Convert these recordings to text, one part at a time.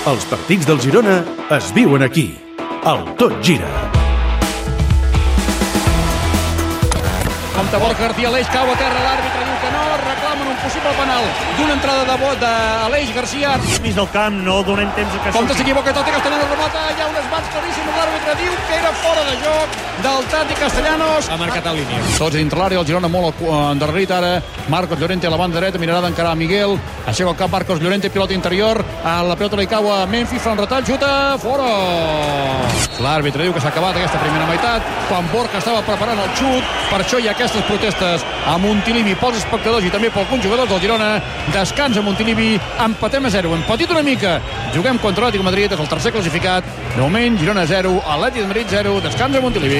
Els partits del Girona es viuen aquí. El Tot Gira. Compte Borja García, Aleix cau a terra, l'àrbitre diu que no, reclamen un possible penal d'una entrada de vot d'Aleix García. Mig del camp, no donem temps a que Compte s'equivoca Tati Castellanos, remota, hi ha un esbats claríssim, l'àrbitre diu que era fora de joc del Tati Castellanos. Ha marcat el línia. Tots dintre l'àrea, el Girona molt endarrerit ara. Marcos Llorente a la banda dreta, mirarà d'encarar a Miguel. Aixeca el cap Marcos Llorente, pilota interior. A la pilota li cau a Memphis, fa un retall, xuta, fora. L'àrbitre diu que s'ha acabat aquesta primera meitat, quan Borja estava preparant el xut. Per això hi ha aquestes protestes a Montilivi pels espectadors i també pels jugadors del Girona. Descans a Montilivi, empatem a 0, hem patit una mica, juguem contra l'Atlètic de Madrid, és el tercer classificat. De moment, Girona 0, Atlètic de Madrid 0, descans a Montilivi.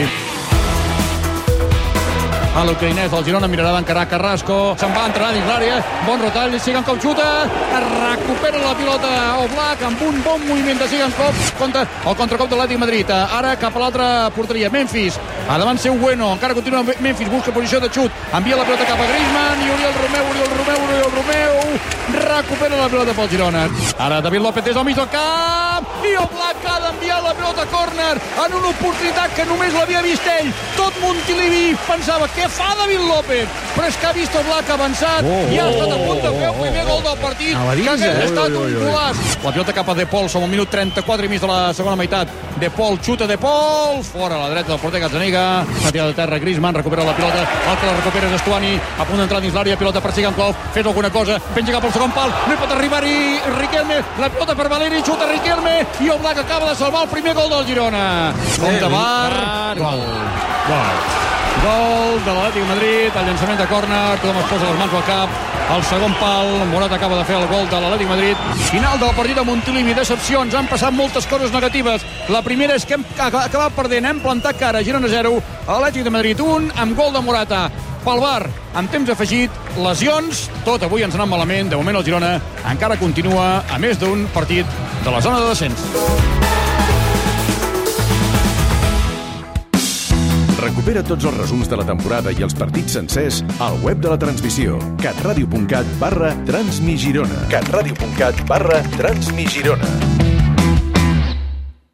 A l'ucraïnès del Girona mirarà d'encarar Carrasco, se'n va entrenar dins l'àrea, bon retall, Sigankov xuta, recupera la pilota Oblak amb un bon moviment de Sigankov contra el contracop de l'Atlètic de Madrid. Ara cap a l'altra porteria, Memphis, a davant seu Bueno, encara continua Memphis, busca posició de xut, envia la pilota cap a Griezmann i Oriol Romeu recupera la pilota pel Girona. Ara David López des del mig del camp i Oblak ha d'enviar la pilota a córner en una oportunitat que només l'havia vist ell. Tot Montilivi pensava què fa David López, però és que ha vist Oblak avançat i ha estat a punt de fer el primer gol del partit, que hagués estat un golaç. La pilota cap a De Paul, som al minut 34 i mig de la segona meitat. De Paul, xuta De Paul, fora a la dreta del porter Gazzaniga, s'ha tirat de terra Griezmann, recupera la pilota, el que la recupera és Estuani, a punt d'entrar dins l'àrea, pilota per Sigankov, fes alguna cosa, penja cap al segon pal, no hi pot arribar-hi Riquelme, la pilota per Valeri, xuta Riquelme i Oblak acaba de salvar el primer gol del Girona. Compte VAR, gol de l'Atlètic de Madrid, el llançament de córner, tothom es posa les mans al cap, el segon pal, Morata acaba de fer el gol de l'Atlètic de Madrid. Final del partit a Montilivi, decepcions, han passat moltes coses negatives. La primera és que hem acabat perdent, hem plantat cara, Girona 0, Atlètic de Madrid 1, amb gol de Morata. Pel VAR, amb temps afegit, lesions, tot avui ens ha anat malament, de moment el Girona encara continua a més d'un partit de la zona de descens. Recupera tots els resums de la temporada i els partits sencers al web de la transmissió catradio.cat/transmigirona. catradio.cat/transmigirona.